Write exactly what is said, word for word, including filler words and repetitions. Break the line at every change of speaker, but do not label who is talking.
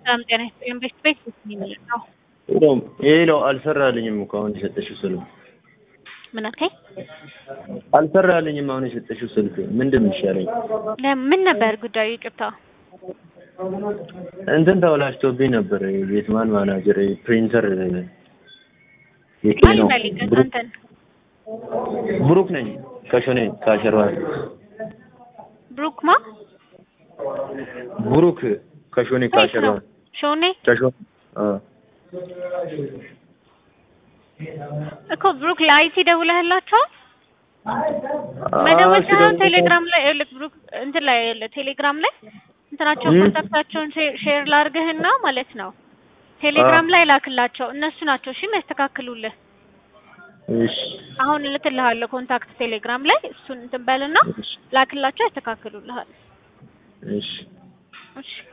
ሰላም ጤና ይስጥልኝ። ቤት ቤት ነው
ሄሎም ሄሎ አልሰራልኝም እኮ አሁን የሰጠሽው ስልክ
ምን አልከኝ?
አልሰራልኝም አሁን የሰጠሽው ስልክ ምንድን ይሻለኝ?
ለምን ነበር ጉዳዩ? ይቅርታ
እንትን ተበላሽቶብኝ ነበር። የቤትማን ማናጀር ፕሪንተር የቄ ነው።
አንተን
ብሩክ ነኝ ከሾኔ ካሸርዋ።
ብሩክ ማ
ብሩክ ከሾኔ ካሸርዋ
ሾኔ
ከሾኔ አ
እኮ ብሩክ ላይቲ ደውለህላቸው መደወልሽን ቴሌግራም ላይ ልክ ብሩክ እንትን ላይ ቴሌግራም ላይ እንትናቸው ኮንታክታቸውን ሼር ላድርግህና ማለት ነው ቴሌግራም ላይ ላክላቸው። እነሱ ናቸው እሺ የሚያስተካክሉልህ።
እሺ
አሁን እልክልሃለሁ ኮንታክት ቴሌግራም ላይ እሱን እንትን በልና ላክላቸው ያስተካክሉልሃል።
እሺ
እሺ